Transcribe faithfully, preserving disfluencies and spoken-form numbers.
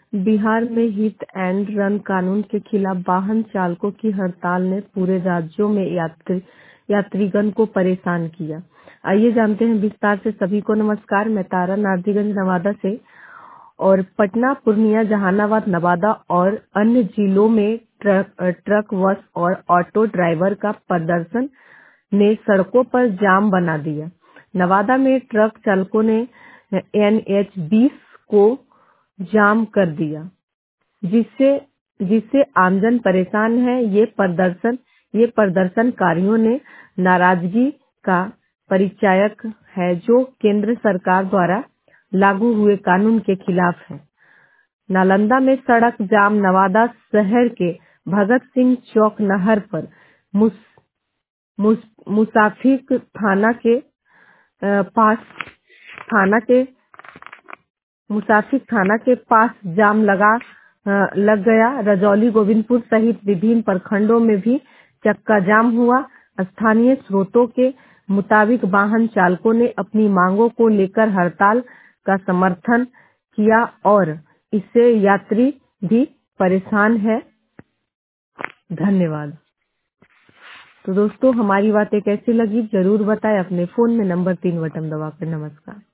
बिहार में hit and run कानून के खिलाफ वाहन चालकों की हड़ताल ने पूरे राज्यों में यात्री यात्रीगण को परेशान किया। आइए जानते हैं विस्तार से। सभी को नमस्कार। मैं तारा नारदीगंज नवादा से। और पटना, पूर्णिया, जहानाबाद, नवादा और अन्य जिलों में ट्रक ट्रक बस और ऑटो ड्राइवर का प्रदर्शन ने सड़कों पर जाम बना दिया। नवादा में ट्रक चालकों ने एन एच बीस को जाम कर दिया, जिससे जिससे आमजन परेशान है। ये प्रदर्शन ये प्रदर्शनकारियों ने नाराजगी का परिचायक है, जो केंद्र सरकार द्वारा लागू हुए कानून के खिलाफ है। नालंदा में सड़क जाम। नवादा शहर के भगत सिंह चौक नहर पर मुस, मुस, मुसाफिर थाना के अ, पास थाना के मुसाफिर थाना के पास जाम लगा अ, लग गया। रजौली, गोविंदपुर सहित विभिन्न प्रखंडों में भी चक्का जाम हुआ। स्थानीय स्रोतों के मुताबिक वाहन चालकों ने अपनी मांगों को लेकर हड़ताल का समर्थन किया और इससे यात्री भी परेशान है। धन्यवाद। तो दोस्तों, हमारी बातें कैसी लगी जरूर बताएं अपने फोन में नंबर तीन बटन दबाकर। नमस्कार।